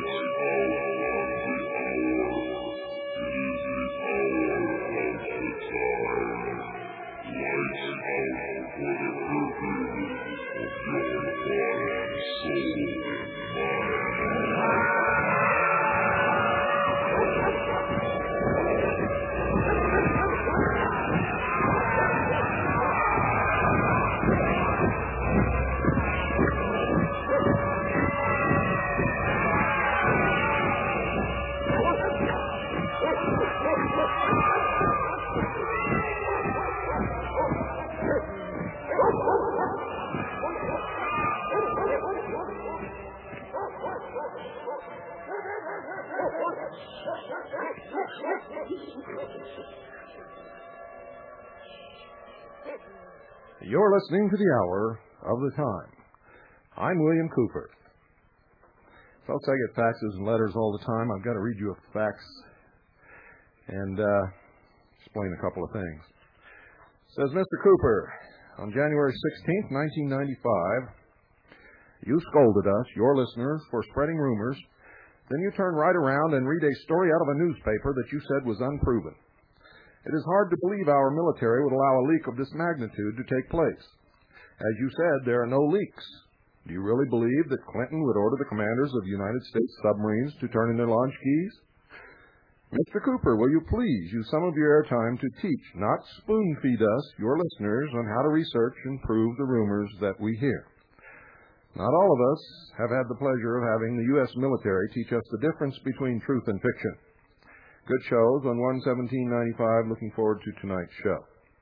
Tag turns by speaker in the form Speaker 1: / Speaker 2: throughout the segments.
Speaker 1: You're listening to the Hour of the Time. I'm William Cooper. Folks, I get faxes and letters all the time. I've got to read you a fax and explain a couple of things. It says, Mr. Cooper, on January 16th, 1995, you scolded us, your listeners, for spreading rumors. Then you turned right around and read a story out of a newspaper that you said was unproven. It is hard to believe our military would allow a leak of this magnitude to take place. As you said, there are no leaks. Do you really believe that Clinton would order the commanders of United States submarines to turn in their launch keys? Mr. Cooper, will you please use some of your airtime to teach, not spoon-feed us, your listeners, on how to research and prove the rumors that we hear? Not all of us have had the pleasure of having the U.S. military teach us the difference between truth and fiction. Good shows on 1/17/95. Looking forward to tonight's show.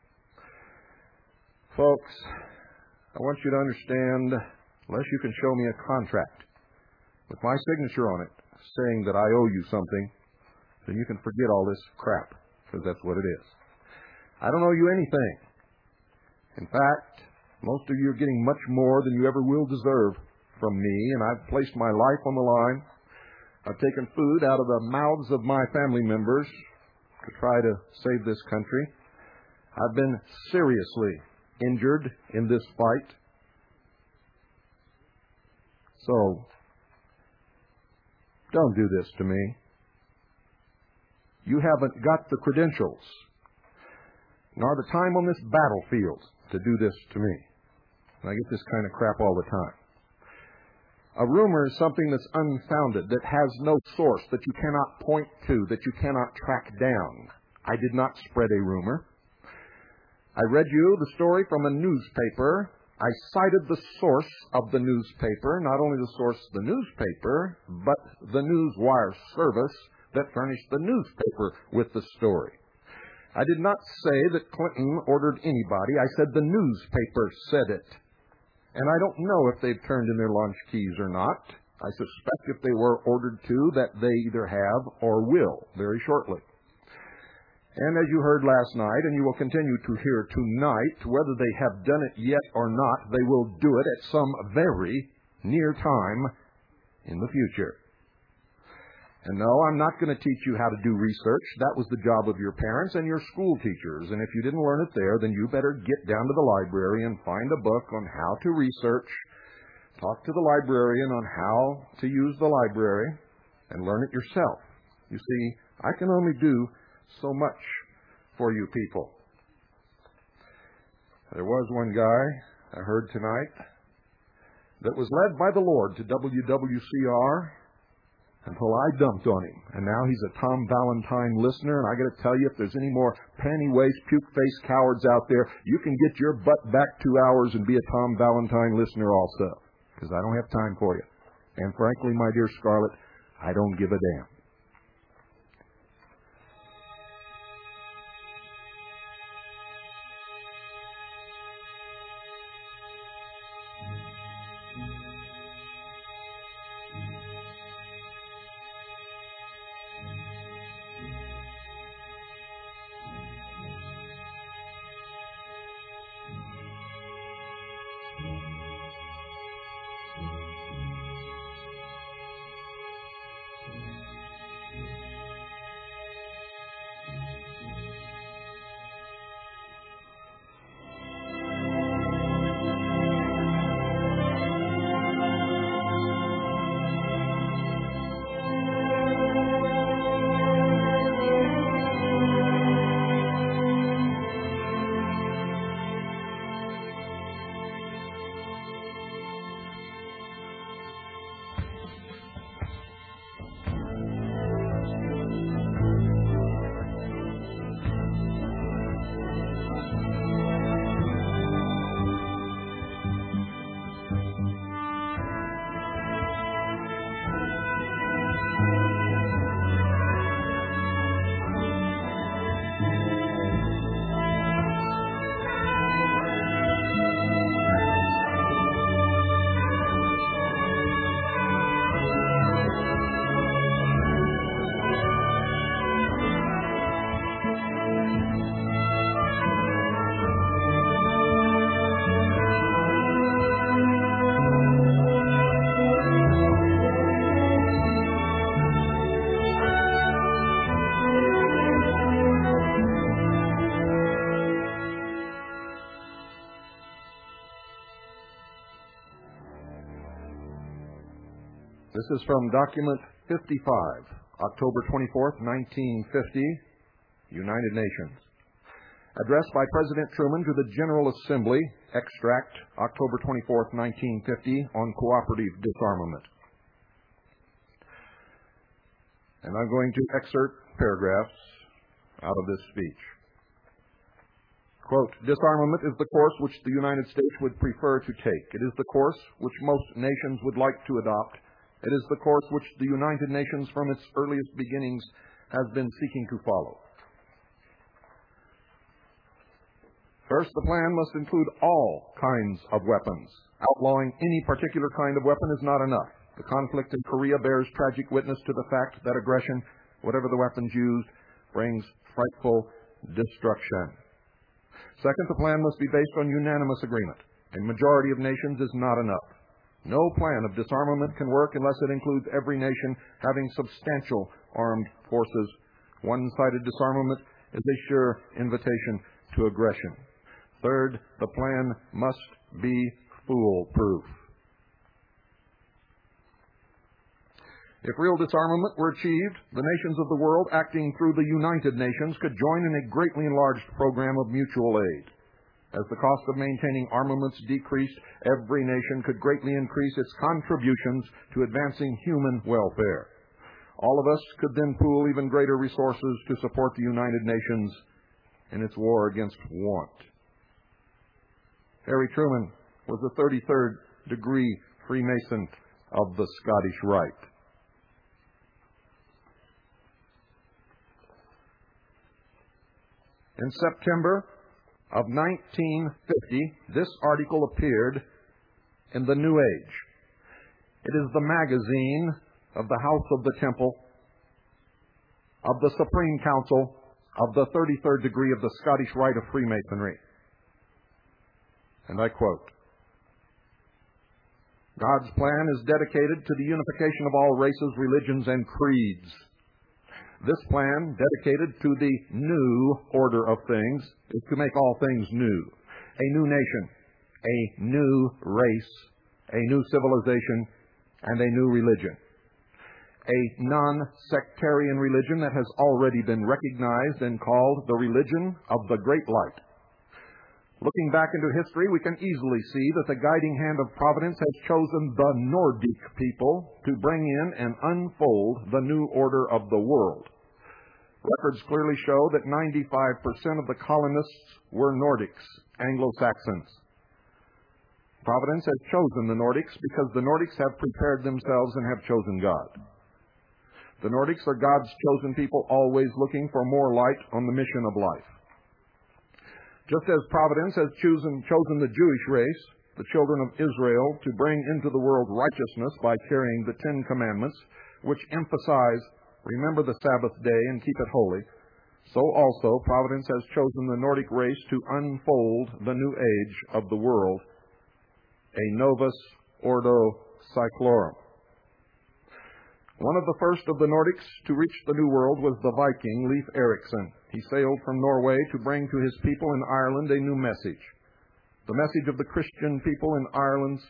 Speaker 1: Folks, I want you to understand, unless you can show me a contract with my signature on it saying that I owe you something, then you can forget all this crap, because that's what it is. I don't owe you anything. In fact, most of you are getting much more than you ever will deserve from me, and I've placed my life on the line. I've taken food out of the mouths of my family members to try to save this country. I've been seriously injured in this fight. So, don't do this to me. You haven't got the credentials, nor the time on this battlefield to do this to me. And I get this kind of crap all the time. A rumor is something that's unfounded, that has no source, that you cannot point to, that you cannot track down. I did not spread a rumor. I read you the story from a newspaper. I cited the source of the newspaper, not only the source of the newspaper, but the Newswire service that furnished the newspaper with the story. I did not say that Clinton ordered anybody. I said the newspaper said it. And I don't know if they've turned in their launch keys or not. I suspect if they were ordered to, that they either have or will very shortly. And as you heard last night, and you will continue to hear tonight, whether they have done it yet or not, they will do it at some very near time in the future. And no, I'm not going to teach you how to do research. That was the job of your parents and your school teachers. And if you didn't learn it there, then you better get down to the library and find a book on how to research. Talk to the librarian on how to use the library and learn it yourself. You see, I can only do so much for you people. There was one guy I heard tonight that was led by the Lord to WWCR until I dumped on him. And now he's a Tom Valentine listener, and I got to tell you, if there's any more panty-waist, puke-faced cowards out there, you can get your butt back 2 hours and be a Tom Valentine listener also, because I don't have time for you. And frankly, my dear Scarlett, I don't give a damn. is from document 55, October 24th, 1950, United Nations. Addressed by President Truman to the General Assembly, extract, October 24th, 1950, on cooperative disarmament. And I'm going to excerpt paragraphs out of this speech. Quote, disarmament is the course which the United States would prefer to take. It is the course which most nations would like to adopt. It is the course which the United Nations from its earliest beginnings has been seeking to follow. First, the plan must include all kinds of weapons. Outlawing any particular kind of weapon is not enough. The conflict in Korea bears tragic witness to the fact that aggression, whatever the weapons used, brings frightful destruction. Second, the plan must be based on unanimous agreement. A majority of nations is not enough. No plan of disarmament can work unless it includes every nation having substantial armed forces. One-sided disarmament is a sure invitation to aggression. Third, the plan must be foolproof. If real disarmament were achieved, the nations of the world, acting through the United Nations, could join in a greatly enlarged program of mutual aid. As the cost of maintaining armaments decreased, every nation could greatly increase its contributions to advancing human welfare. All of us could then pool even greater resources to support the United Nations in its war against want. Harry Truman was a 33rd degree Freemason of the Scottish Rite. In September of 1950, this article appeared in the New Age. It is the magazine of the House of the Temple, of the Supreme Council, of the 33rd degree of the Scottish Rite of Freemasonry. And I quote, God's plan is dedicated to the unification of all races, religions, and creeds. This plan, dedicated to the new order of things, is to make all things new. A new nation, a new race, a new civilization, and a new religion. A non-sectarian religion that has already been recognized and called the religion of the Great Light. Looking back into history, we can easily see that the guiding hand of Providence has chosen the Nordic people to bring in and unfold the new order of the world. Records clearly show that 95% of the colonists were Nordics, Anglo-Saxons. Providence has chosen the Nordics because the Nordics have prepared themselves and have chosen God. The Nordics are God's chosen people, always looking for more light on the mission of life. Just as Providence has chosen the Jewish race, the children of Israel, to bring into the world righteousness by carrying the Ten Commandments, which emphasize, remember the Sabbath day and keep it holy, so also Providence has chosen the Nordic race to unfold the new age of the world, a Novus Ordo Seclorum. One of the first of the Nordics to reach the New World was the Viking Leif Erikson. He sailed from Norway to bring to his people in Ireland a new message. The message of the Christian people in Ireland's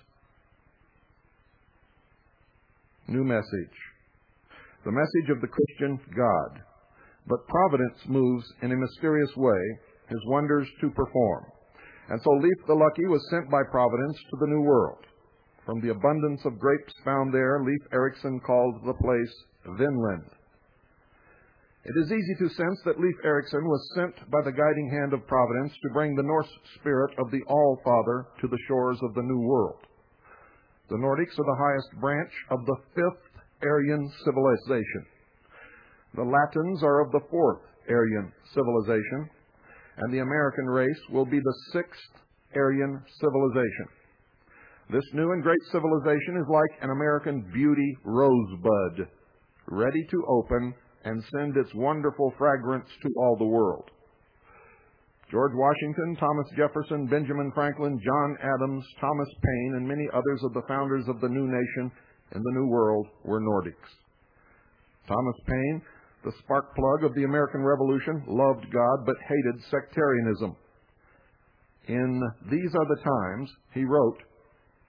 Speaker 1: new message. The message of the Christian God. But Providence moves in a mysterious way, his wonders to perform. And so Leif the Lucky was sent by Providence to the New World. From the abundance of grapes found there, Leif Erikson called the place Vinland. It is easy to sense that Leif Erikson was sent by the guiding hand of Providence to bring the Norse spirit of the All-Father to the shores of the New World. The Nordics are the highest branch of the fifth Aryan civilization. The Latins are of the fourth Aryan civilization, and the American race will be the sixth Aryan civilization. This new and great civilization is like an American beauty rosebud, ready to open and send its wonderful fragrance to all the world. George Washington, Thomas Jefferson, Benjamin Franklin, John Adams, Thomas Paine, and many others of the founders of the new nation in the New World were Nordics. Thomas Paine, the spark plug of the American Revolution, loved God but hated sectarianism. In These Are the Times, he wrote,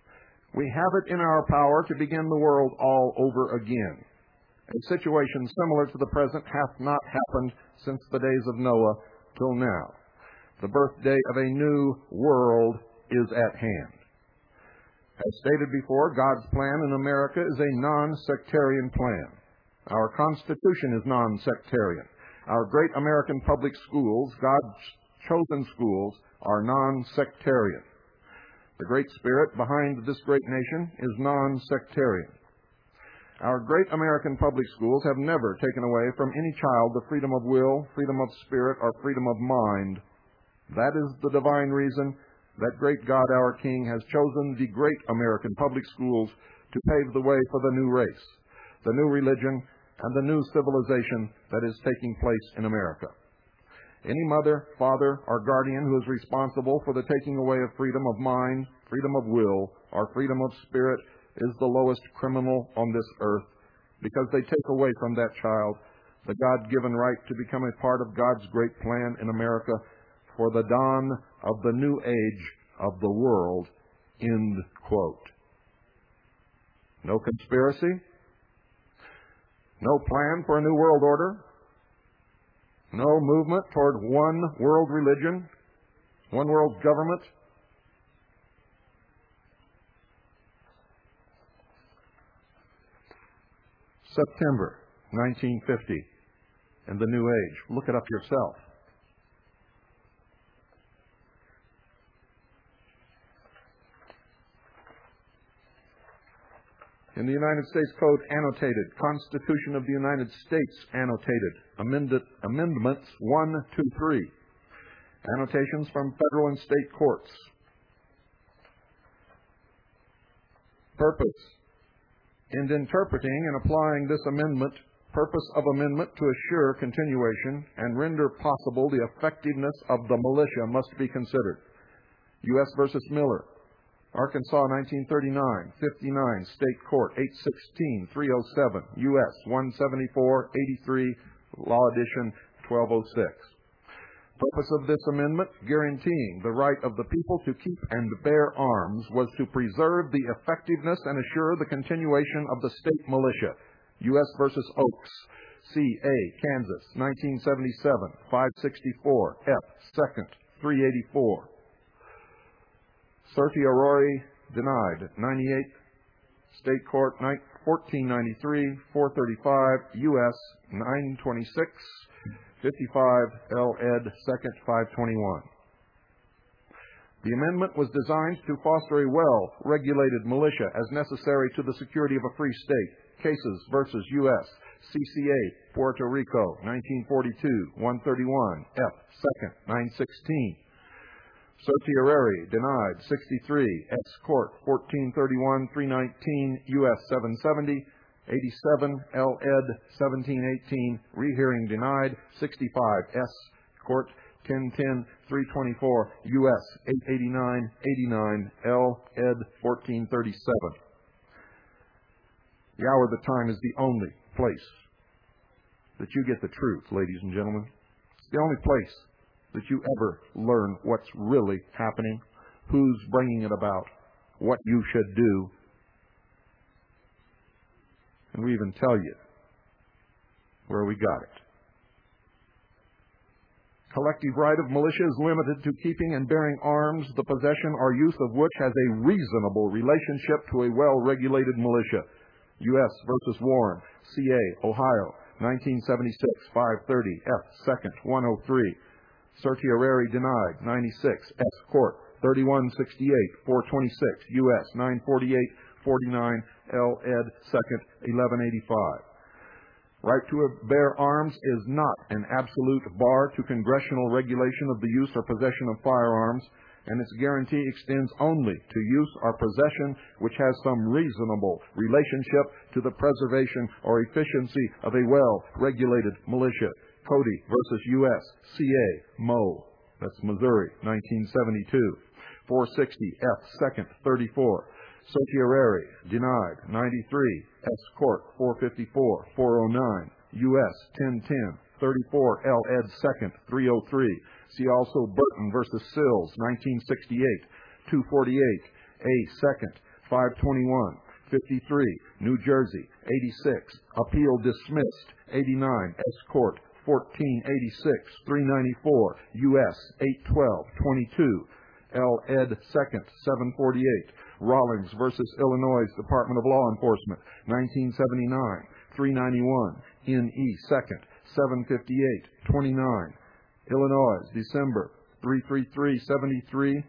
Speaker 1: We have it in our power to begin the world all over again. A situation similar to the present hath not happened since the days of Noah till now. The birthday of a new world is at hand. As stated before, God's plan in America is a non-sectarian plan. Our Constitution is non-sectarian. Our great American public schools, God's chosen schools, are non-sectarian. The great spirit behind this great nation is non-sectarian. Our great American public schools have never taken away from any child the freedom of will, freedom of spirit, or freedom of mind. That is the divine reason that great God, our King, has chosen the great American public schools to pave the way for the new race, the new religion, and the new civilization that is taking place in America. Any mother, father, or guardian who is responsible for the taking away of freedom of mind, freedom of will, or freedom of spirit is the lowest criminal on this earth, because they take away from that child the God-given right to become a part of God's great plan in America for the dawn of the new age of the world. End quote. No conspiracy, no plan for a new world order, no movement toward one world religion, one world government. September 1950 and the New Age. Look it up yourself. In the United States Code, annotated. Constitution of the United States, annotated. Amendments 1, 2, 3. Annotations from federal and state courts. Purpose. In interpreting and applying this amendment, purpose of amendment to assure continuation and render possible the effectiveness of the militia must be considered. U.S. versus Miller. Arkansas, 1939, 59, State Court, 816, 307, U.S., 174, 83, Law Edition, 1206. Purpose of this amendment, guaranteeing the right of the people to keep and bear arms, was to preserve the effectiveness and assure the continuation of the state militia. U.S. versus Oaks, C.A., Kansas, 1977, 564, F. 2nd, 384. Certiorari denied. 98, State Court, 1493, 435, U.S., 926, 55, L.Ed. 2nd, 521. The amendment was designed to foster a well-regulated militia as necessary to the security of a free state. Cases versus U.S., CCA, Puerto Rico, 1942, 131, F. 2nd, 916. Certiorari denied. 63, S. Court, 1431, 319, U.S. 770, 87, L.Ed. 1718, rehearing denied. 65, S. Court, 1010, 324, U.S. 889, 89, L.Ed. 1437. The hour, the time is the only place that you get the truth, ladies and gentlemen. It's the only place that you ever learn what's really happening, who's bringing it about, what you should do. And we even tell you where we got it. Collective right of militia is limited to keeping and bearing arms, the possession or use of which has a reasonable relationship to a well-regulated militia. U.S. versus Warren, C.A., Ohio, 1976, 530, F. 2nd, 103. Certiorari denied. 96, S. Court, 3168, 426, U.S., 948, 49, L.Ed. 2nd, 1185. Right to bear arms is not an absolute bar to congressional regulation of the use or possession of firearms, and its guarantee extends only to use or possession which has some reasonable relationship to the preservation or efficiency of a well-regulated militia. Cody versus U.S., C.A., Mo. That's Missouri, 1972. 460, F. 2nd, 34. Certiorari, denied. 93, S. Court, 454, 409. U.S., 1010, 34, L.Ed. 2nd, 303. See also Burton versus Sills, 1968, 248, A. 2nd, 521. 53, New Jersey, 86, appeal dismissed, 89, S. Court, 1486, 394, U.S., 812, 22, L. Ed. 2nd, 748, Rawlings versus Illinois Department of Law Enforcement, 1979, 391, N.E. 2nd, 758, 29, Illinois, December, 33373,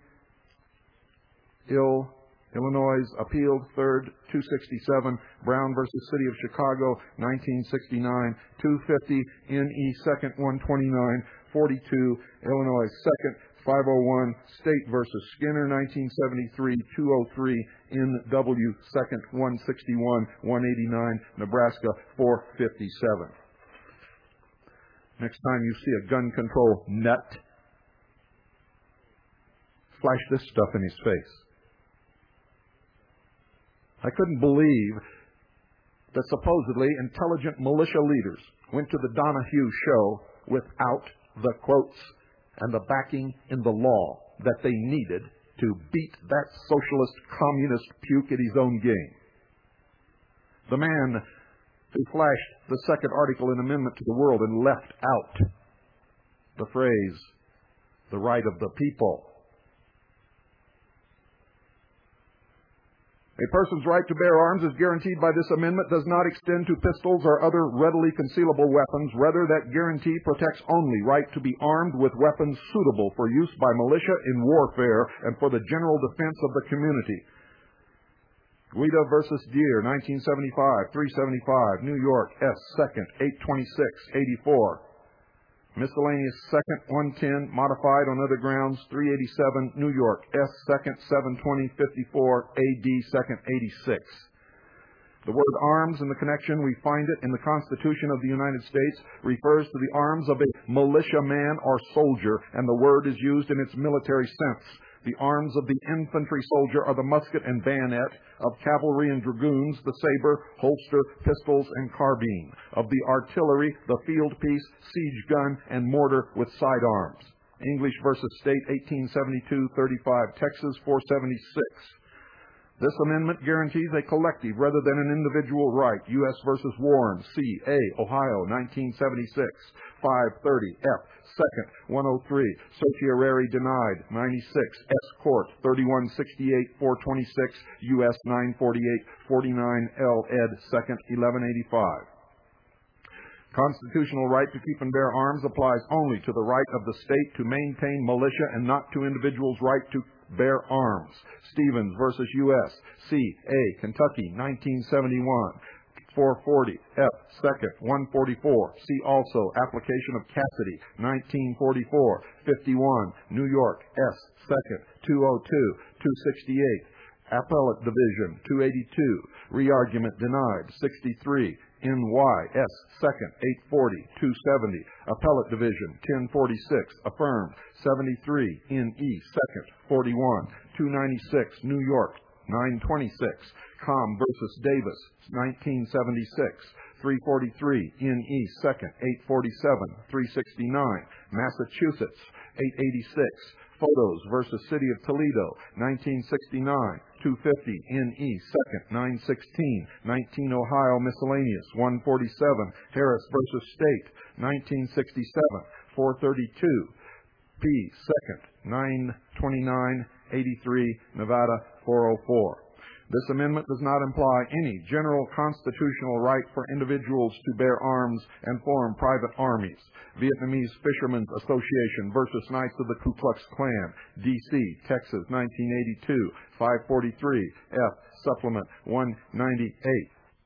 Speaker 1: Illinois, appealed 3rd, 267, Brown versus City of Chicago, 1969, 250, N.E. 2nd, 129, 42, Illinois 2nd, 501, State versus Skinner, 1973, 203, N.W. 2nd, 161, 189, Nebraska, 457. Next time you see a gun control nut, flash this stuff in his face. I couldn't believe that supposedly intelligent militia leaders went to the Donahue show without the quotes and the backing in the law that they needed to beat that socialist communist puke at his own game. The man who flashed the second article in Amendment to the World and left out the phrase, the right of the people. A person's right to bear arms as guaranteed by this amendment does not extend to pistols or other readily concealable weapons. Rather, that guarantee protects only right to be armed with weapons suitable for use by militia in warfare and for the general defense of the community. Guida versus Deere, 1975, 375, New York, S. 2nd, 826, 84. Miscellaneous 2nd, 110, modified on other grounds, 387, New York, S. 2nd, 720, 54, AD 2nd, 86. The word arms in the connection, we find it in the Constitution of the United States, refers to the arms of a militiaman or soldier, and the word is used in its military sense. The arms of the infantry soldier are the musket and bayonet, of cavalry and dragoons, the saber, holster, pistols, and carbine, of the artillery, the field piece, siege gun, and mortar with sidearms. English versus State, 1872-35, Texas 476. This amendment guarantees a collective rather than an individual right. U.S. versus Warren, C.A., Ohio, 1976, 530, F. 2nd, 103, certiorari denied, 96, S. Court, 3168, 426, U.S. 948, 49, L. Ed. 2nd, 1185. Constitutional right to keep and bear arms applies only to the right of the state to maintain militia and not to individuals' right to bear arms. Stevens versus U.S. C.A., Kentucky, 1971. 440, F. 2nd, 144. See also application of Cassidy, 1944. 51, New York, S. 2nd, 202, 268. Appellate Division, 282. Re-argument denied, 63. NY, S. 2nd, 840, 270. Appellate Division, 1046. Affirmed, 73. NE, 2nd, 41. 296, New York, 926. Com versus Davis, 1976. 343, NE, 2nd, 847. 369. Massachusetts, 886. Photos versus City of Toledo, 1969. 250, NE, 2nd, 916. 19 Ohio Miscellaneous, 147. Harris versus State, 1967. 432. P, 2nd, 929. 83, Nevada, 404. This amendment does not imply any general constitutional right for individuals to bear arms and form private armies. Vietnamese Fishermen's Association versus Knights of the Ku Klux Klan, D.C., Texas, 1982, 543, F, Supplement 198.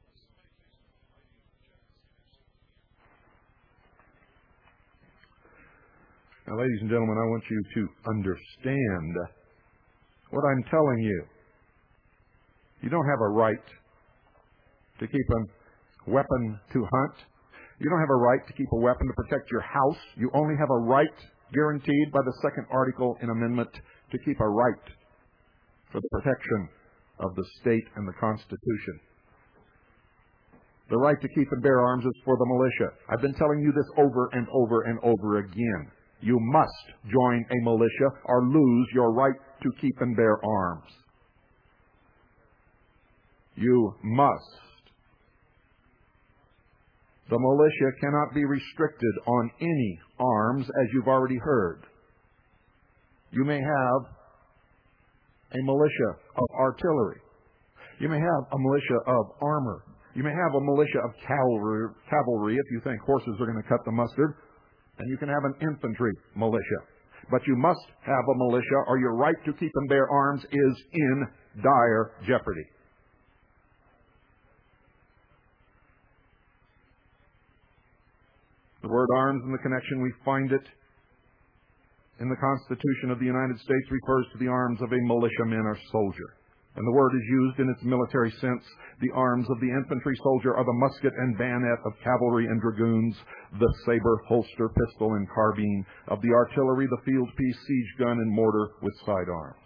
Speaker 1: Now, ladies and gentlemen, I want you to understand what I'm telling you. You don't have a right to keep a weapon to hunt. You don't have a right to keep a weapon to protect your house. You only have a right guaranteed by the second article in Amendment to keep a right for the protection of the state and the Constitution. The right to keep and bear arms is for the militia. I've been telling you this over and over and over again. You must join a militia or lose your right to keep and bear arms. You must. The militia cannot be restricted on any arms, as you've already heard. You may have a militia of artillery. You may have a militia of armor. You may have a militia of cavalry if you think horses are going to cut the mustard. And you can have an infantry militia. But you must have a militia, or your right to keep and bear arms is in dire jeopardy. The word arms in the connection, we find it in the Constitution of the United States, refers to the arms of a militiaman or soldier. And the word is used in its military sense. The arms of the infantry soldier are the musket and bayonet of cavalry and dragoons, the saber, holster, pistol, and carbine. Of the artillery, the field piece, siege gun, and mortar with sidearms.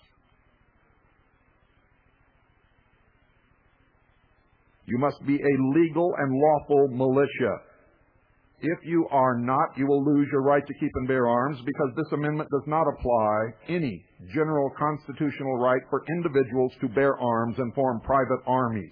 Speaker 1: You must be a legal and lawful militia. If you are not, you will lose your right to keep and bear arms, because this amendment does not apply any general constitutional right for individuals to bear arms and form private armies.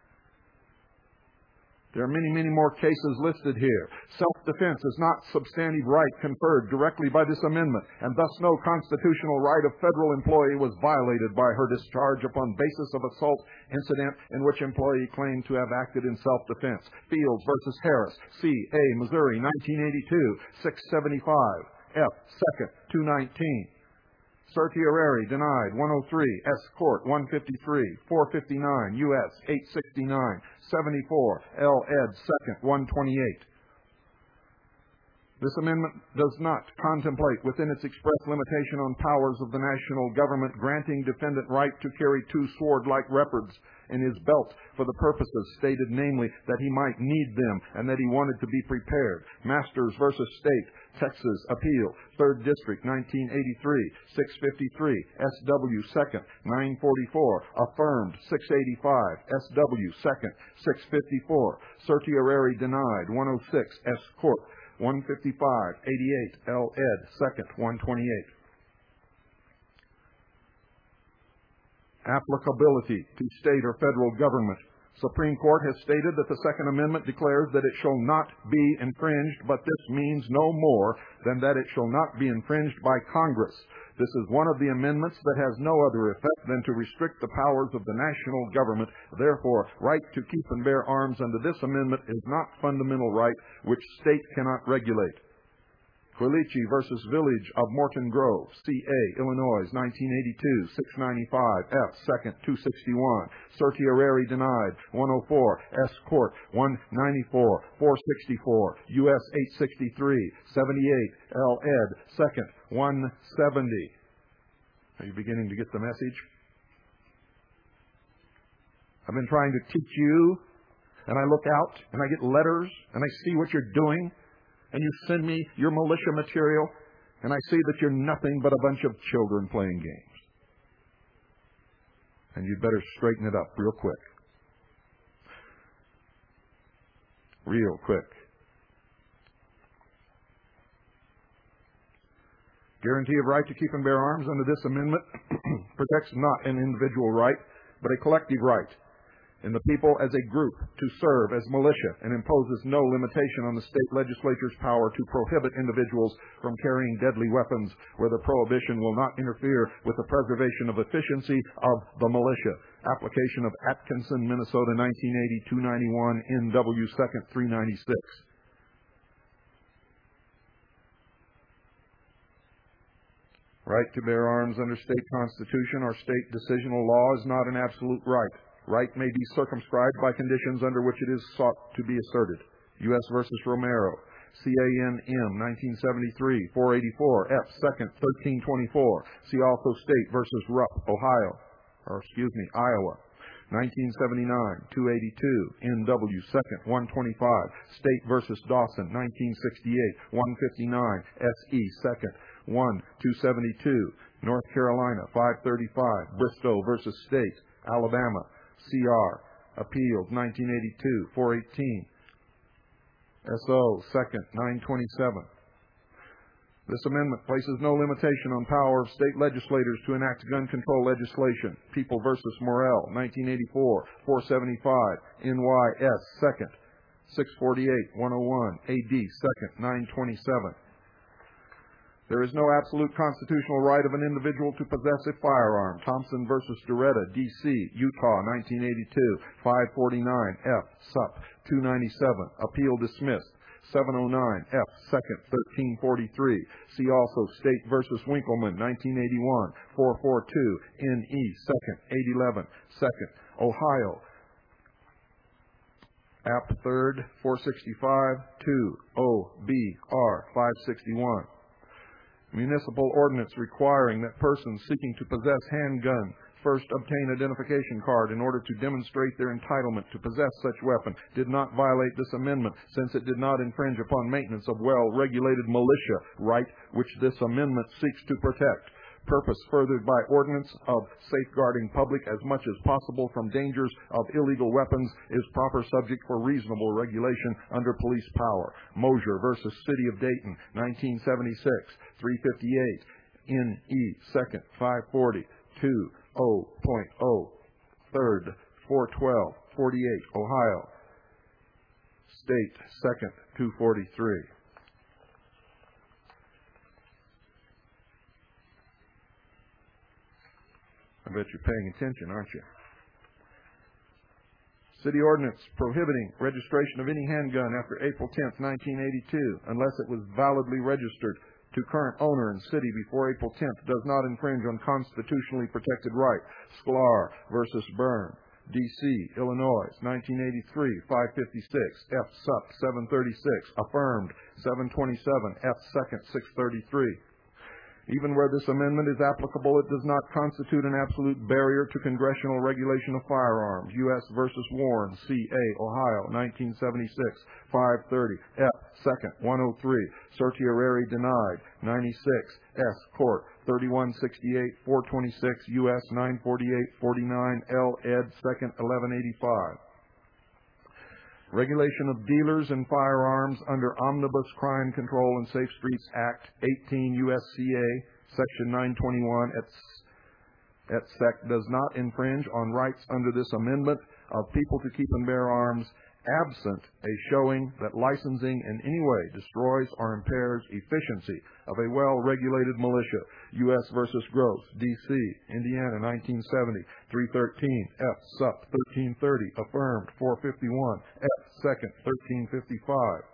Speaker 1: There are many, many more cases listed here. Self-defense is not substantive right conferred directly by this amendment, and thus no constitutional right of federal employee was violated by her discharge upon basis of assault incident in which employee claimed to have acted in self-defense. Fields versus Harris, C.A., Missouri, 1982, 675, F. 2nd, 219. Certiorari denied, 103, S. Court, 153, 459, U.S., 869, 74, L. Ed. 2nd, 128. This amendment does not contemplate within its express limitation on powers of the national government granting defendant right to carry two sword-like weapons in his belt for the purposes stated, namely, that he might need them and that he wanted to be prepared. Masters versus State, Texas, Appeal, 3rd District, 1983, 653, S.W. 2nd, 944, affirmed, 685, S.W. 2nd, 654, certiorari denied, 106, S. Court, 155, 88, L. Ed. 2nd, 128. Applicability to state or federal government. Supreme Court has stated that the Second Amendment declares that it shall not be infringed, but this means no more than that it shall not be infringed by Congress. This is one of the amendments that has no other effect than to restrict the powers of the national government. Therefore, right to keep and bear arms under this amendment is not fundamental right which state cannot regulate. Quilici versus Village of Morton Grove, C.A., Illinois, 1982, 695, F. 2nd, 261. Certiorari denied, 104, S. Court, 194, 464, U.S. 863, 78, L. Ed. 2nd, 170. Are you beginning to get the message? I've been trying to teach you, and I look out, and I get letters, and I see what you're doing, and you send me your militia material, and I see that you're nothing but a bunch of children playing games. And you'd better straighten it up real quick. Real quick. Guarantee of right to keep and bear arms under this amendment protects not an individual right, but a collective right in the people as a group to serve as militia, and imposes no limitation on the state legislature's power to prohibit individuals from carrying deadly weapons, where the prohibition will not interfere with the preservation of efficiency of the militia. Application of Atkinson, Minnesota, 1980, 291, N.W. 2nd, 396. Right to bear arms under state constitution or state decisional law is not an absolute right. Right may be circumscribed by conditions under which it is sought to be asserted. U.S. versus Romero, C.A.N.M. 1973, 484, F. 2nd, 1324. See also State versus Rupp, Iowa, 1979, 282, N.W. 2nd, 125. State versus Dawson, 1968, 159, S.E. 2nd, 272. North Carolina, 535. Bristow versus State, Alabama, C.R. Appeals, 1982, 418. S.O. 2nd, 927. This amendment places no limitation on power of state legislators to enact gun control legislation. People versus Morrell, 1984, 475, NYS, 2nd, 648, 101, AD, 2nd, 927. There is no absolute constitutional right of an individual to possess a firearm. Thompson versus Doretta, D.C., Utah, 1982, 549, F, Sup, 297. Appeal dismissed. 709, F, 2nd, 1343. See also State versus Winkleman, 1981, 442, N.E., 2nd, 811, 2nd, Ohio, App 3rd, 465, 2, O.B.R. 561. Municipal ordinance requiring that persons seeking to possess handgun first obtain identification card in order to demonstrate their entitlement to possess such weapon did not violate this amendment, since it did not infringe upon maintenance of well-regulated militia right which this amendment seeks to protect. Purpose furthered by ordinance of safeguarding public as much as possible from dangers of illegal weapons is proper subject for reasonable regulation under police power. Mosier versus City of Dayton, 1976, 358, N.E., 2nd, 540, 2.0, 3rd, 412, 48, Ohio. State, 2nd, 243. I bet you're paying attention, aren't you? City ordinance prohibiting registration of any handgun after April 10th, 1982, unless it was validly registered to current owner in city before April 10th, does not infringe on constitutionally protected right. Sklar versus Byrne, D.C., Illinois, 1983, 556, F. Sup, 736, affirmed, 727, F. 2nd, 633. Even where this amendment is applicable, it does not constitute an absolute barrier to congressional regulation of firearms. U.S. versus Warren, C.A., Ohio, 1976, 530, F. 2nd, 103, certiorari denied, 96, S. Court, 3168, 426, U.S. 948, 49, L. ed. 2nd, 1185. Regulation of dealers and firearms under Omnibus Crime Control and Safe Streets Act, 18 U.S.C.A., Section 921 et sec. Does not infringe on rights under this amendment of people to keep and bear arms, absent a showing that licensing in any way destroys or impairs efficiency of a well-regulated militia. U.S. versus Gross, D.C., Indiana, 1970, 313, F. Sup, 1330, affirmed, 451, F. 2nd, 1355.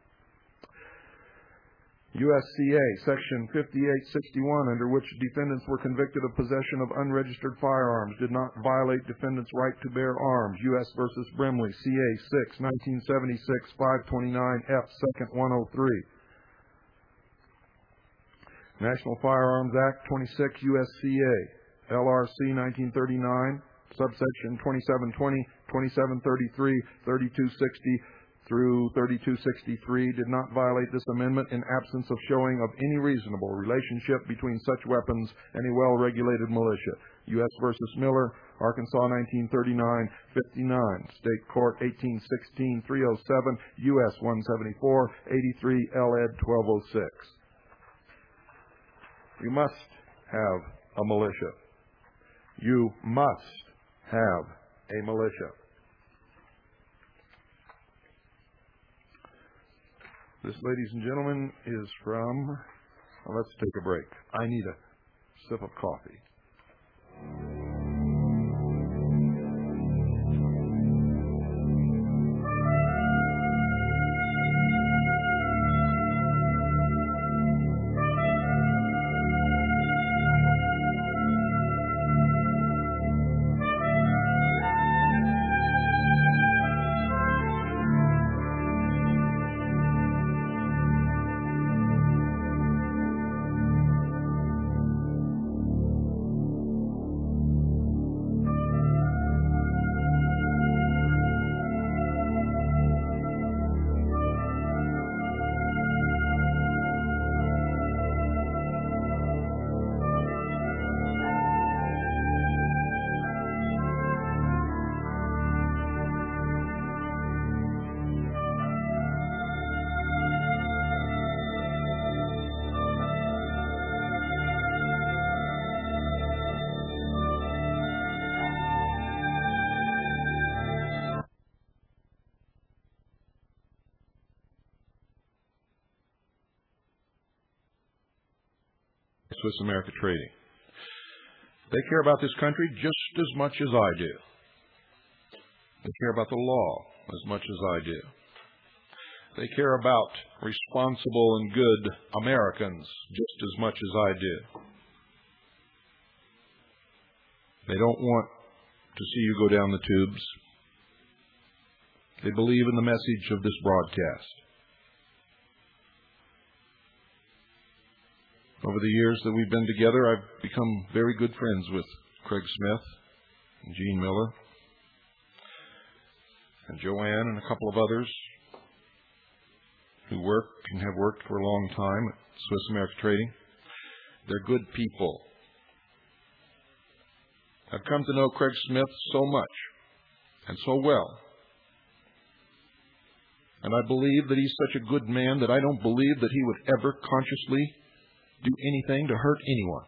Speaker 1: USCA, Section 5861, under which defendants were convicted of possession of unregistered firearms, did not violate defendants' right to bear arms. U.S. versus Brimley, CA 6, 1976, 529, F. 2nd, 103. National Firearms Act, 26 USCA, LRC 1939, subsection 2720, 2733, 3260, through 3263 did not violate this amendment in absence of showing of any reasonable relationship between such weapons and a well-regulated militia. U.S. versus Miller, Arkansas, 1939, 59, State Court, 1816, 307, U.S. 174, 83, L.ed. 1206. You must have a militia. You must have a militia. This, ladies and gentlemen, is from, well, let's take a break. I need a sip of coffee. Swiss America Trading. They care about this country just as much as I do. They care about the law as much as I do. They care about responsible and good Americans just as much as I do. They don't want to see you go down the tubes. They believe in the message of this broadcast. Over the years that we've been together, I've become very good friends with Craig Smith and Gene Miller and Joanne and a couple of others who work and have worked for a long time at Swiss America Trading. They're good people. I've come to know Craig Smith so much and so well. And I believe that he's such a good man that I don't believe that he would ever consciously do anything to hurt anyone.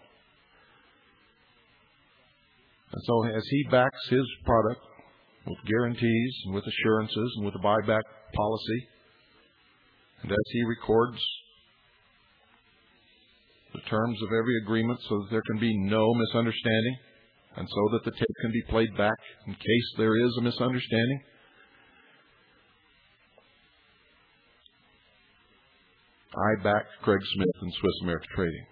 Speaker 1: And so as he backs his product with guarantees and with assurances and with a buyback policy, and as he records the terms of every agreement so that there can be no misunderstanding, and so that the tape can be played back in case there is a misunderstanding, I back Craig Smith and Swiss America Trading.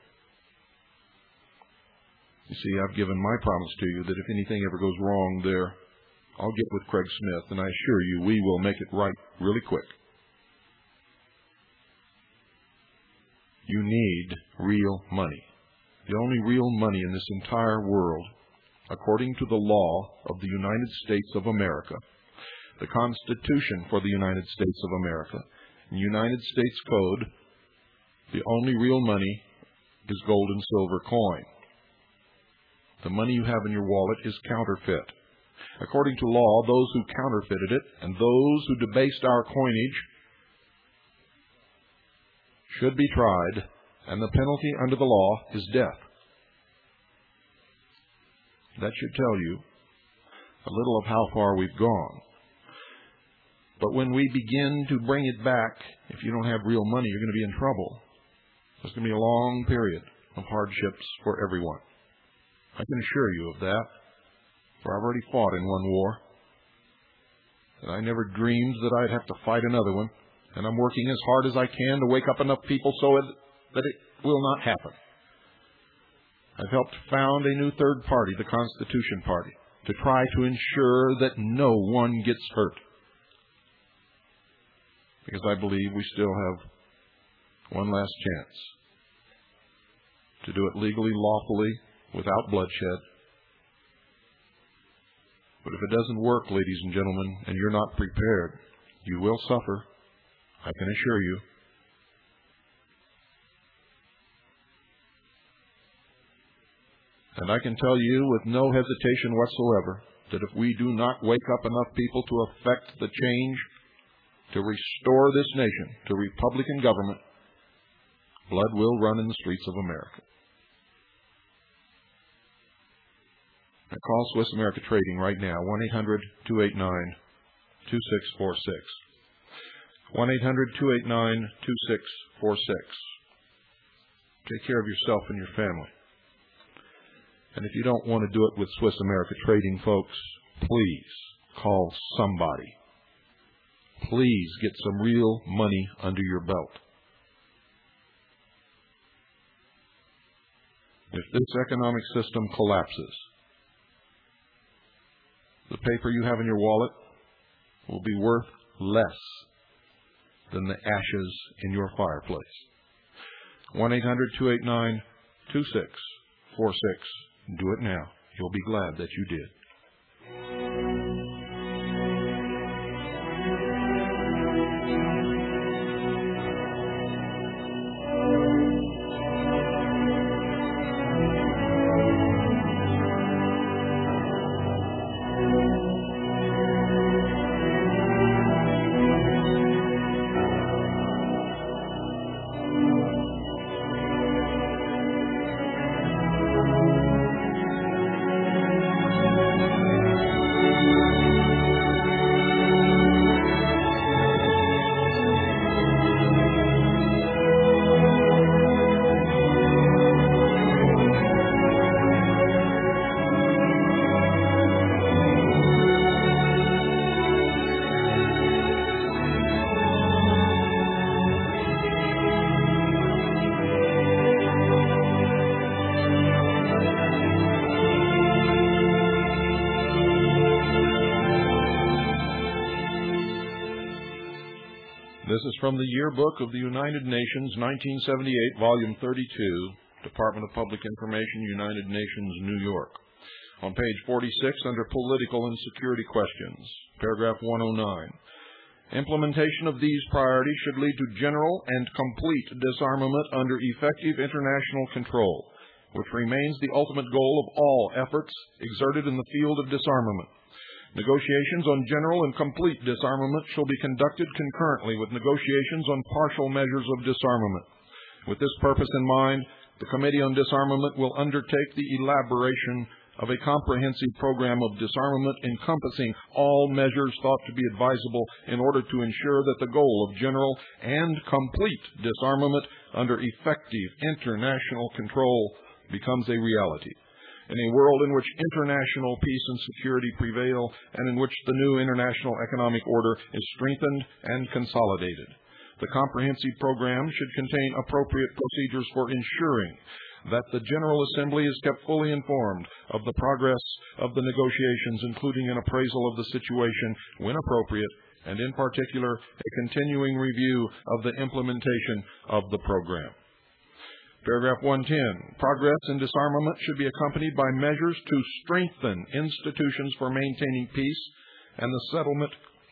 Speaker 1: You see, I've given my promise to you that if anything ever goes wrong there, I'll get with Craig Smith, and I assure you we will make it right really quick. You need real money. The only real money in this entire world, according to the law of the United States of America, the Constitution for the United States of America, and United States Code, the only real money is gold and silver coin. The money you have in your wallet is counterfeit. According to law, those who counterfeited it and those who debased our coinage should be tried, and the penalty under the law is death. That should tell you a little of how far we've gone. But when we begin to bring it back, if you don't have real money, you're going to be in trouble. There's going to be a long period of hardships for everyone. I can assure you of that, for I've already fought in one war, and I never dreamed that I'd have to fight another one, and I'm working as hard as I can to wake up enough people so that it will not happen. I've helped found a new third party, the Constitution Party, to try to ensure that no one gets hurt, because I believe we still have one last chance to do it legally, lawfully, without bloodshed. But if it doesn't work, ladies and gentlemen, and you're not prepared, you will suffer, I can assure you. And I can tell you with no hesitation whatsoever that if we do not wake up enough people to effect the change, to restore this nation to Republican government, blood will run in the streets of America. Now call Swiss America Trading right now, 1-800-289-2646. 1-800-289-2646. Take care of yourself and your family. And if you don't want to do it with Swiss America Trading, folks, please call somebody. Please get some real money under your belt. If this economic system collapses, the paper you have in your wallet will be worth less than the ashes in your fireplace. 1-800-289-2646. Do it now. You'll be glad that you did.
Speaker 2: from the Yearbook of the United Nations, 1978, Volume 32, Department of Public Information, United Nations, New York. On page 46, under Political and Security Questions, paragraph 109. Implementation of these priorities should lead to general and complete disarmament under effective international control, which remains the ultimate goal of all efforts exerted in the field of disarmament. Negotiations on general and complete disarmament shall be conducted concurrently with negotiations on partial measures of disarmament. With this purpose in mind, the Committee on Disarmament will undertake the elaboration of a comprehensive program of disarmament encompassing all measures thought to be advisable in order to ensure that the goal of general and complete disarmament under effective international control becomes a reality. In a world in which international peace and security prevail, and in which the new international economic order is strengthened and consolidated, the comprehensive program should contain appropriate procedures for ensuring that the General Assembly is kept fully informed of the progress of the negotiations, including an appraisal of the situation when appropriate, and in particular, a continuing review of the implementation of the program. Paragraph 110. Progress in disarmament should be accompanied by measures to strengthen institutions for maintaining peace and the settlement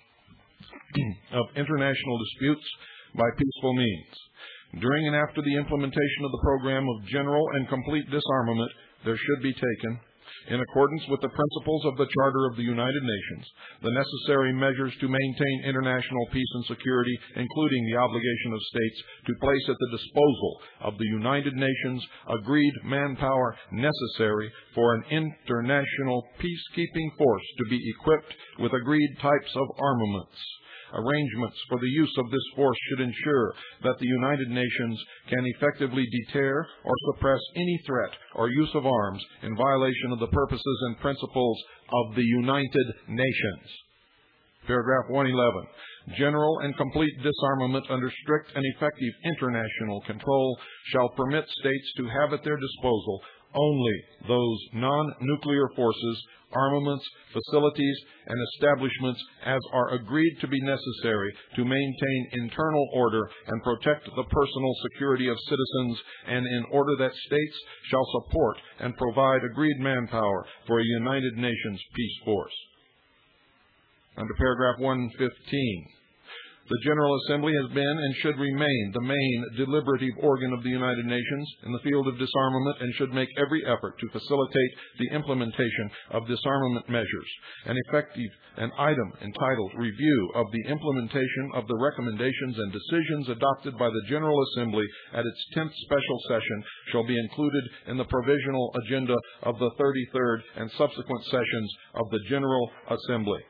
Speaker 2: of international disputes by peaceful means. During and after the implementation of the program of general and complete disarmament, there should be taken, in accordance with the principles of the Charter of the United Nations, the necessary measures to maintain international peace and security, including the obligation of states to place at the disposal of the United Nations agreed manpower necessary for an international peacekeeping force to be equipped with agreed types of armaments. Arrangements for the use of this force should ensure that the United Nations can effectively deter or suppress any threat or use of arms in violation of the purposes and principles of the United Nations. Paragraph 111. General and complete disarmament under strict and effective international control shall permit states to have at their disposal only those non-nuclear forces, armaments, facilities, and establishments as are agreed to be necessary to maintain internal order and protect the personal security of citizens, and in order that states shall support and provide agreed manpower for a United Nations peace force. Under paragraph 115. The General Assembly has been and should remain the main deliberative organ of the United Nations in the field of disarmament, and should make every effort to facilitate the implementation of disarmament measures. An item entitled Review of the Implementation of the Recommendations and Decisions adopted by the General Assembly at its 10th Special Session shall be included in the provisional agenda of the 33rd and subsequent sessions of the General Assembly.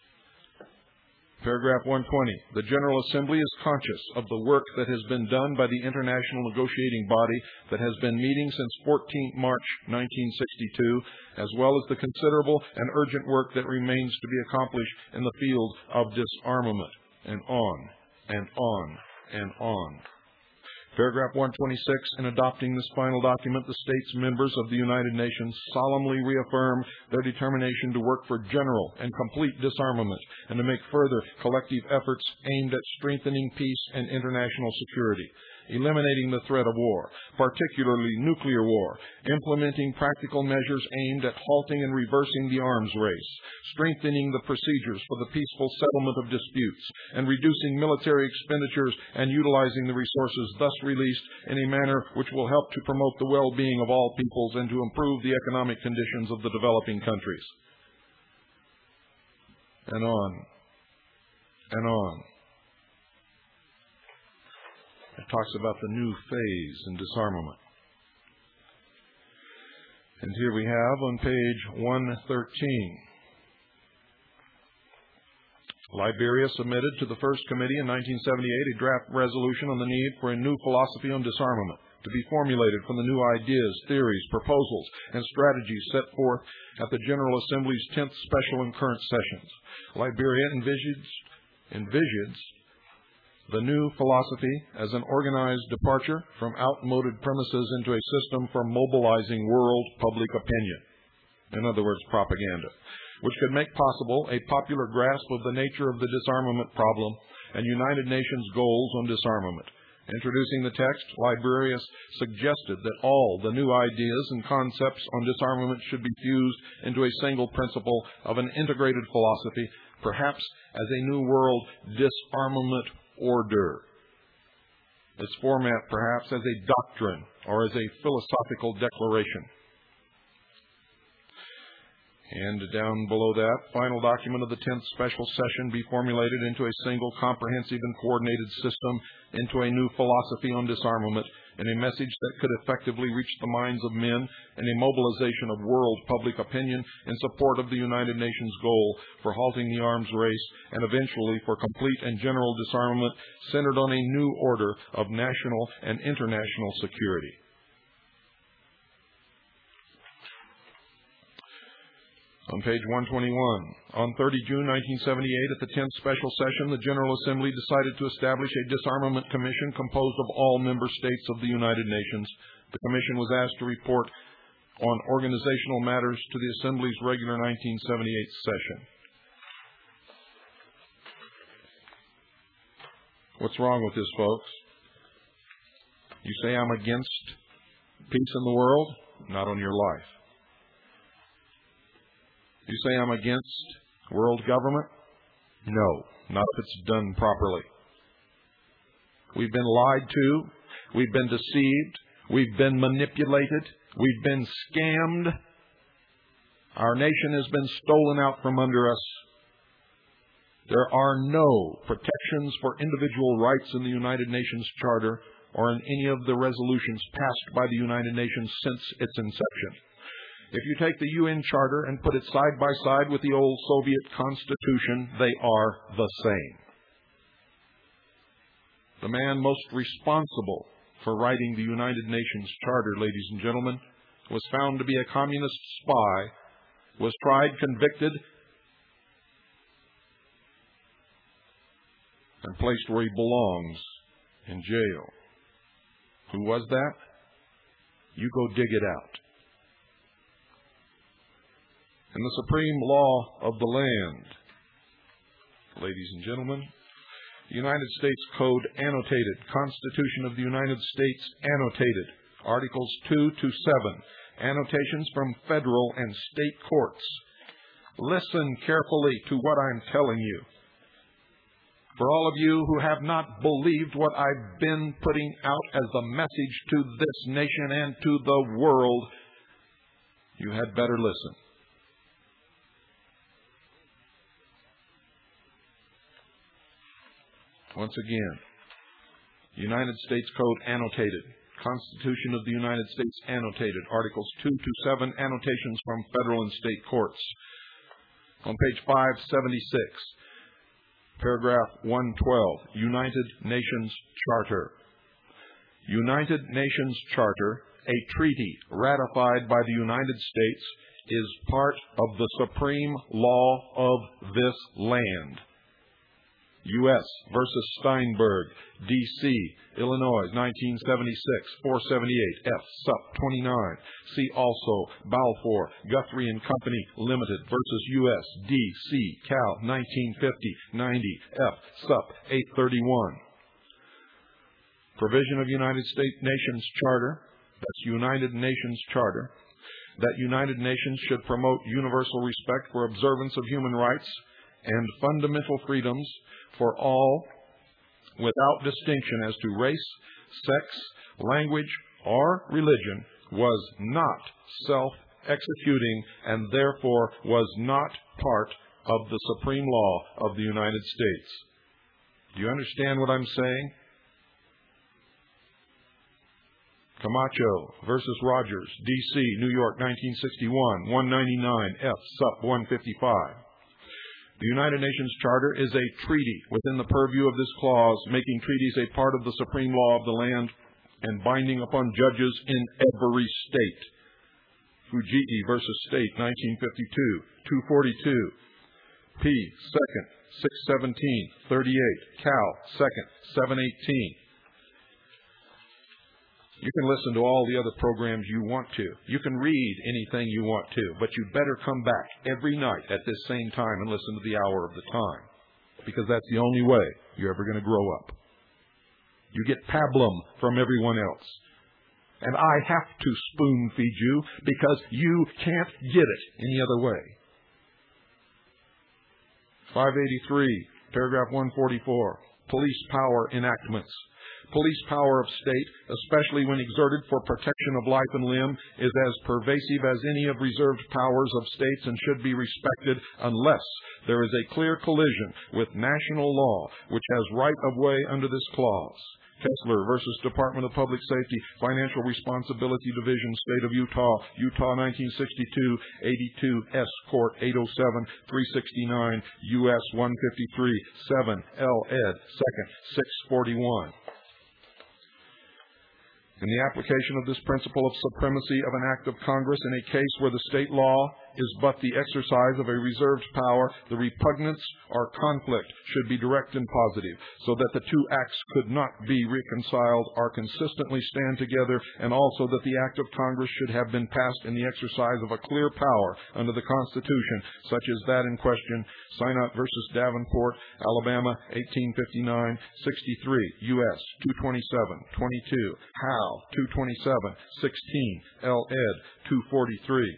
Speaker 2: Paragraph 120. The General Assembly is conscious of the work that has been done by the international negotiating body that has been meeting since 14 March 1962, as well as the considerable and urgent work that remains to be accomplished in the field of disarmament. And on, and on, and on. Paragraph 126. In adopting this final document, the states members of the United Nations solemnly reaffirm their determination to work for general and complete disarmament and to make further collective efforts aimed at strengthening peace and international security, eliminating the threat of war, particularly nuclear war, implementing practical measures aimed at halting and reversing the arms race, strengthening the procedures for the peaceful settlement of disputes, and reducing military expenditures and utilizing the resources thus released in a manner which will help to promote the well-being of all peoples and to improve the economic conditions of the developing countries. And on, and on. It talks about the new phase in disarmament. And here we have on page 113. Liberia submitted to the First Committee in 1978 a draft resolution on the need for a new philosophy on disarmament to be formulated from the new ideas, theories, proposals, and strategies set forth at the General Assembly's 10th Special and Current Sessions. Liberia envisions the new philosophy as an organized departure from outmoded premises into a system for mobilizing world public opinion. In other words, propaganda, which could make possible a popular grasp of the nature of the disarmament problem and United Nations Goals on Disarmament. Introducing the text, Librarius suggested that all the new ideas and concepts on disarmament should be fused into a single principle of an integrated philosophy, perhaps as a new world disarmament order. Its format perhaps as a doctrine or as a philosophical declaration. And down below that, final document of the 10th special session be formulated into a single comprehensive and coordinated system, into a new philosophy on disarmament, and a message that could effectively reach the minds of men, and a mobilization of world public opinion in support of the United Nations goal for halting the arms race, and eventually for complete and general disarmament centered on a new order of national and international security. On page 121, on 30 June 1978, at the 10th special session, the General Assembly decided to establish a disarmament commission composed of all member states of the United Nations. The commission was asked to report on organizational matters to the Assembly's regular 1978 session. What's wrong with this, folks? You say I'm against peace in the world? Not on your life. You say I'm against world government? No, not if it's done properly. We've been lied to. We've been deceived. We've been manipulated. We've been scammed. Our nation has been stolen out from under us. There are no protections for individual rights in the United Nations Charter or in any of the resolutions passed by the United Nations since its inception. If you take the UN Charter and put it side by side with the old Soviet Constitution, they are the same. The man most responsible for writing the United Nations Charter, ladies and gentlemen, was found to be a communist spy, was tried, convicted, and placed where he belongs, in jail. Who was that? You go dig it out. In the supreme law of the land, ladies and gentlemen, United States Code annotated, Constitution of the United States annotated, Articles 2 to 7, annotations from federal and state courts. Listen carefully to what I'm telling you. For all of you who have not believed what I've been putting out as a message to this nation and to the world, you had better listen. Once again, United States Code annotated, Constitution of the United States annotated, Articles 2 to 7, annotations from federal and state courts. On page 576, paragraph 112, United Nations Charter. United Nations Charter, a treaty ratified by the United States, is part of the supreme law of this land. U.S. versus Steinberg, D.C., Illinois, 1976, 478, F. Sup. 29. See also Balfour, Guthrie and Company, Limited versus U.S., D.C., Cal, 1950, 90, F. Sup. 831. Provision of United States Nations Charter, that's United Nations Charter, that United Nations should promote universal respect for observance of human rights and fundamental freedoms for all without distinction as to race, sex, language, or religion, was not self-executing and therefore was not part of the supreme law of the United States. Do you understand what I'm saying? Camacho versus Rogers, D.C., New York, 1961, 199, F. Sup. 155. The United Nations Charter is a treaty within the purview of this clause, making treaties a part of the supreme law of the land and binding upon judges in every state. Fujii versus State, 1952, 242. P. 2nd, 617, 38. Cal. 2nd, 718. You can listen to all the other programs you want to. You can read anything you want to, but you better come back every night at this same time and listen to the Hour of the Time. because that's the only way you're ever going to grow up. You get pablum from everyone else. And I have to spoon feed you because you can't get it any other way. 583, paragraph 144, police power enactments. Police power of state, especially when exerted for protection of life and limb, is as pervasive as any of reserved powers of states and should be respected unless there is a clear collision with national law, which has right of way under this clause. Kessler versus Department of Public Safety, Financial Responsibility Division, State of Utah, Utah 1962, 82 S Court 807, 369, U.S. 153, 7 L. Ed. 2nd, 641. In the application of this principle of supremacy of an act of Congress in a case where the state law is but the exercise of a reserved power, the repugnance or conflict should be direct and positive, so that the two acts could not be reconciled or consistently stand together, and also that the act of Congress should have been passed in the exercise of a clear power under the Constitution, such as that in question, Synott versus Davenport, Alabama, 1859, 63, U.S. 227, 22, Howe, 227, 16, L. Ed. 243.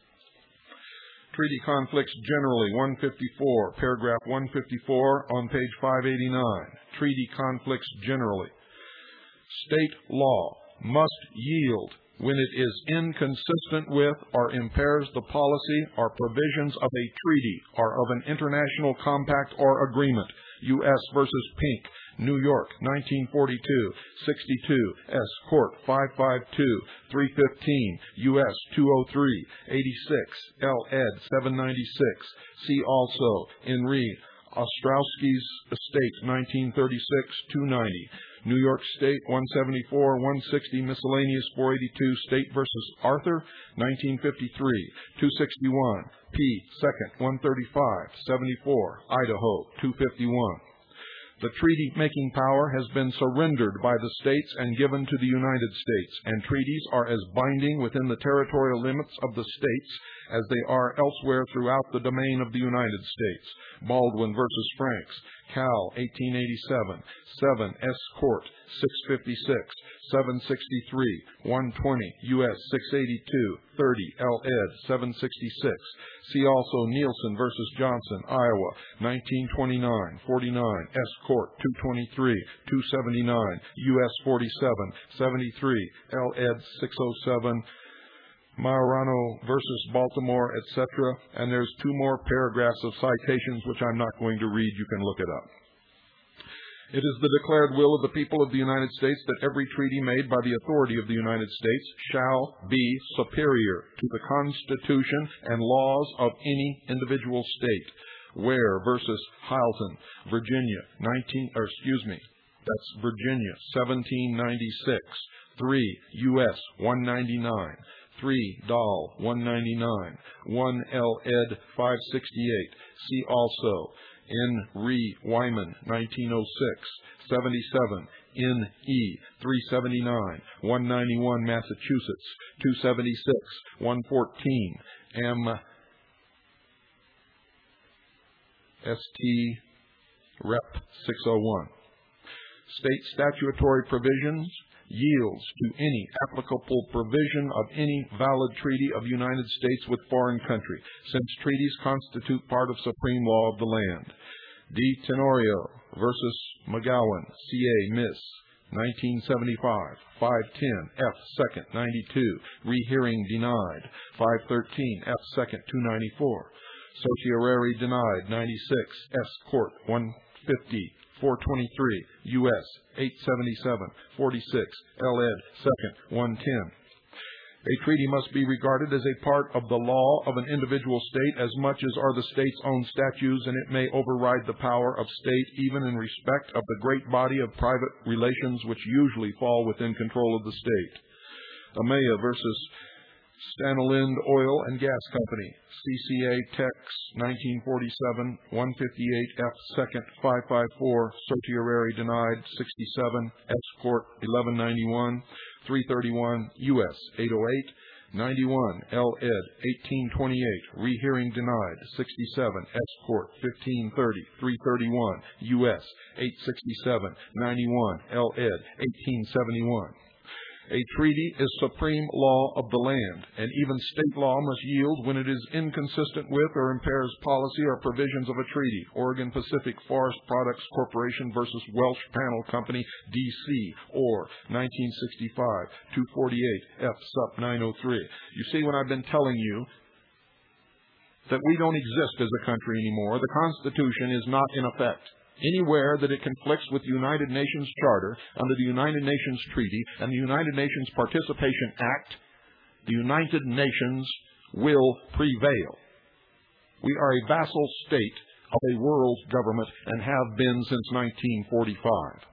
Speaker 2: Treaty conflicts generally, 154, paragraph 154 on page 589. Treaty conflicts generally. State law must yield when it is inconsistent with or impairs the policy or provisions of a treaty or of an international compact or agreement. U.S. versus Pink, New York, 1942, 62, S. Court, 552, 315, U.S. 203, 86, L. Ed. 796. See also in re. Ostrowski's Estate, 1936, 290. New York State, 174, 160, miscellaneous 482, State versus Arthur, 1953, 261, P. 2nd, 135, 74, Idaho, 251. The treaty-making power has been surrendered by the states and given to the United States, and treaties are as binding within the territorial limits of the states as they are elsewhere throughout the domain of the United States. Baldwin versus Franks, Cal, 1887, 7 S. Court, 656, 763, 120, U.S. 682, 30, L. Ed. 766. See also Nielsen versus Johnson, Iowa, 1929, 49, S. Court, 223, 279, U.S. 47, 73, L. Ed. 607, Majorano versus Baltimore, etc. And there's two more paragraphs of citations which I'm not going to read. You can look it up. It is the declared will of the people of the United States that every treaty made by the authority of the United States shall be superior to the Constitution and laws of any individual state. Ware versus Hileton, Virginia, that's Virginia, 1796. 3 U.S. 199. 3 Dahl, 199. 1 L. Ed. 568. See also N. Re. Wyman, 1906, 77, N. E. 379, 191, Massachusetts, 276, 114, M. St. Rep. 601. State statutory provisions yields to any applicable provision of any valid treaty of United States with foreign country, since treaties constitute part of supreme law of the land. D. Tenorio versus McGowan, C.A. Miss, 1975, 510, F. 2nd, 92, rehearing denied, 513, F. 2nd, 294. Certiorari denied, 96, S. Court, 150, 423, U.S. 877, 46, L. Ed. 2nd, 110. A treaty must be regarded as a part of the law of an individual state as much as are the state's own statutes, and it may override the power of state even in respect of the great body of private relations which usually fall within control of the state. Amaya versus Stanalind Oil and Gas Company, CCA Tex, 1947, 158 F. 2nd, 554, certiorari denied, 67, S. Court, 1191, 331, U.S. 808, 91, L. ed. 1828, rehearing denied. 67, S. Court, 1530, 331, U.S. 867, 91, L. ed. 1871. A treaty is supreme law of the land, and even state law must yield when it is inconsistent with or impairs policy or provisions of a treaty. Oregon Pacific Forest Products Corporation versus Welsh Panel Company, D.C., or 1965, 248, F. Sup. 903. You see, when I've been telling you that we don't exist as a country anymore, the Constitution is not in effect. Anywhere that it conflicts with the United Nations Charter, under the United Nations Treaty, and the United Nations Participation Act, the United Nations will prevail. We are a vassal state of a world government and have been since 1945.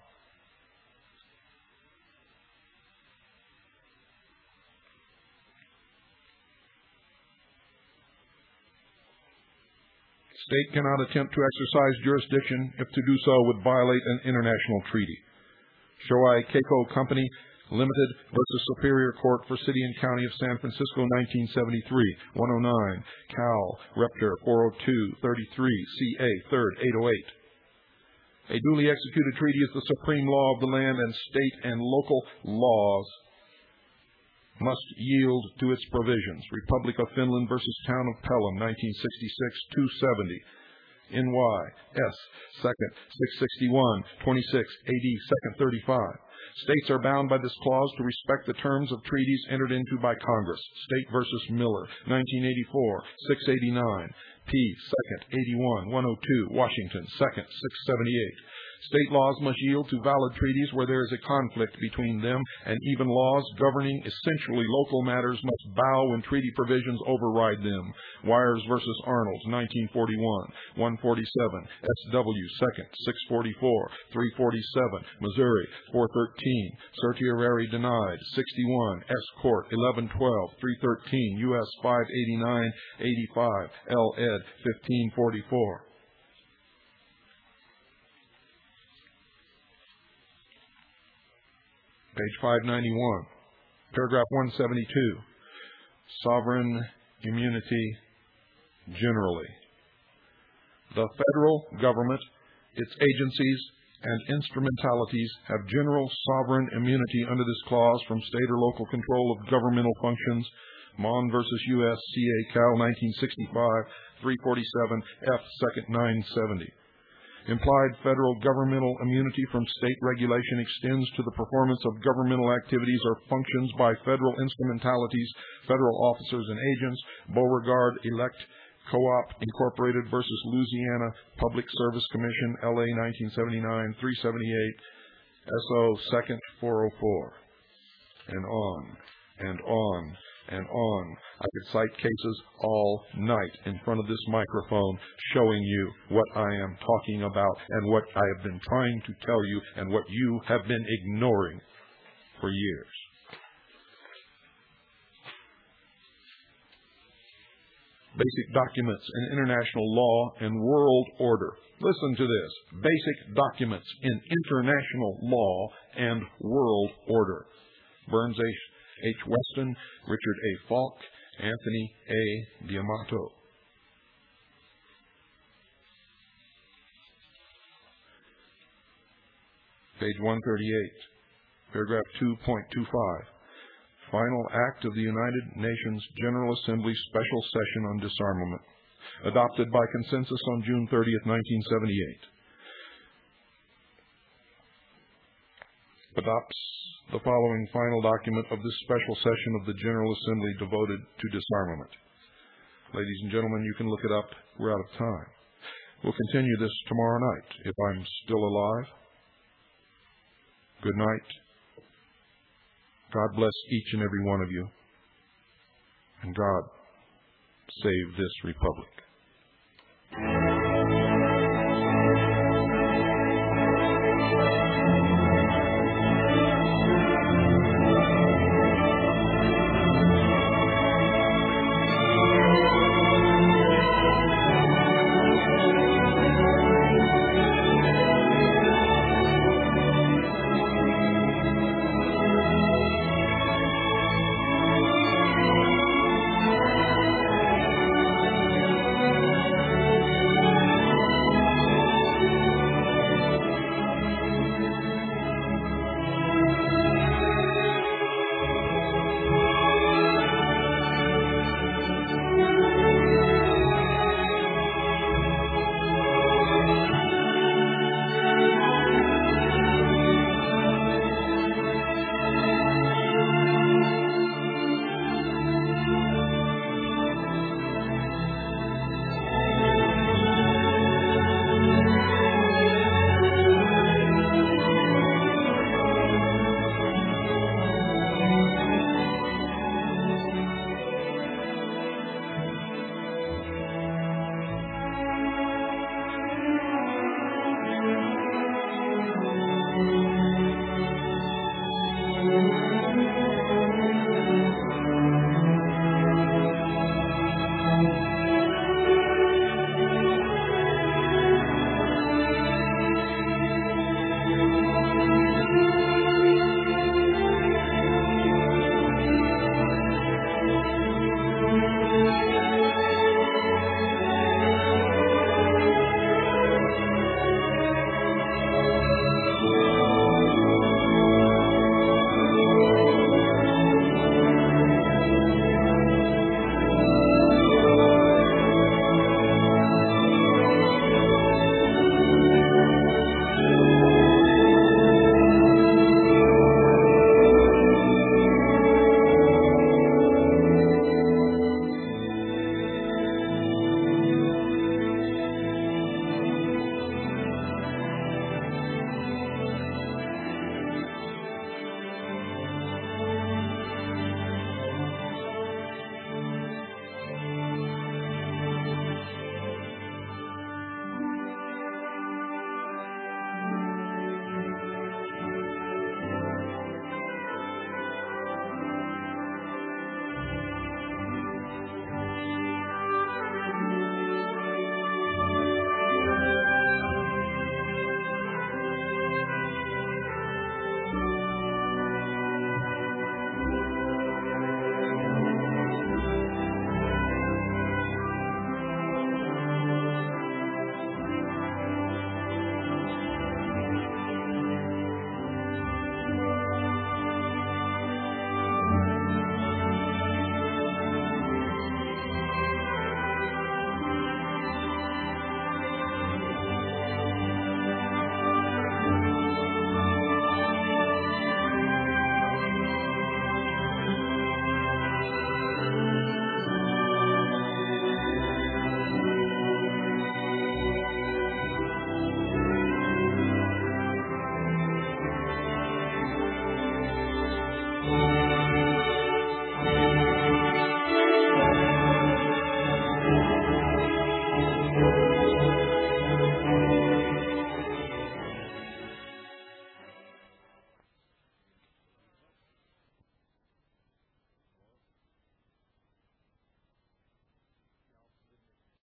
Speaker 2: State cannot attempt to exercise jurisdiction if to do so would violate an international treaty. Shoei Keiko Company Limited versus Superior Court for City and County of San Francisco, 1973, 109, Cal, Repter 402, 33, CA, 3rd, 808. A duly executed treaty is the supreme law of the land, and state and local laws must yield to its provisions. Republic of Finland versus Town of Pelham, 1966, 270. NY, S, 2nd, 661, 26, AD, 2nd, 35. States are bound by this clause to respect the terms of treaties entered into by Congress. State versus Miller, 1984, 689. P, 2nd, 81, 102, Washington, 2nd, 678. State laws must yield to valid treaties where there is a conflict between them, and even laws governing essentially local matters must bow when treaty provisions override them. Wires versus Arnold, 1941, 147, SW, 2nd, 644, 347, Missouri, 413, certiorari denied, 61, S. Court, 1112, 313, U.S. 589, 85, L. ed. 1544. Page 591, paragraph 172, sovereign immunity generally. The federal government, its agencies, and instrumentalities have general sovereign immunity under this clause from state or local control of governmental functions. Mon versus U.S. C.A. Cal, 1965, 347, F. 2nd, 970. Implied federal governmental immunity from state regulation extends to the performance of governmental activities or functions by federal instrumentalities, federal officers and agents. Beauregard Elect Co-op Incorporated versus Louisiana Public Service Commission, L.A. 1979, 378, SO 2nd, 404. And on, and on, and on. I could cite cases all night in front of this microphone showing you what I am talking about and what I have been trying to tell you and what you have been ignoring for years. Basic documents in international law and world order. Listen to this. Basic documents in international law and world order. Burns H. Weston, Richard A. Falk, Anthony A. D'Amato. Page 138, paragraph 2.25. Final Act of the United Nations General Assembly Special Session on Disarmament, adopted by consensus on June 30th, 1978. Adopts the following final document of this special session of the General Assembly devoted to disarmament. Ladies and gentlemen, you can look it up. We're out of time. We'll continue this tomorrow night, if I'm still alive. Good night. God bless each and every one of you. And God save this republic.